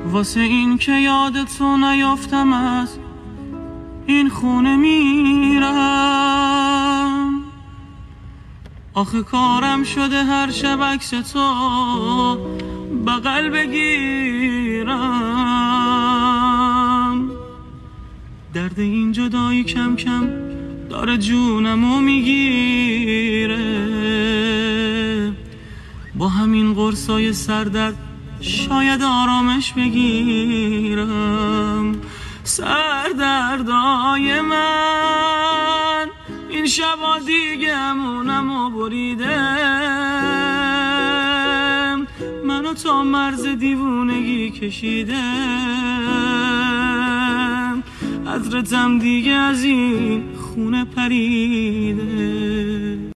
واسه این که یاد تو نیافتم از این خونه میرم. آخه کارم شده هر شب عکس تو بغل بگیرم. درد این جدایی کم کم داره جونمو میگیره. با همین قرصای سردرد شاید آرامش بگیرم. سردردای من این شبا دیگه امونمو بریده. منو تا مرز دیوونگی کشیده. عطرتم دیگه از این خونه پریده.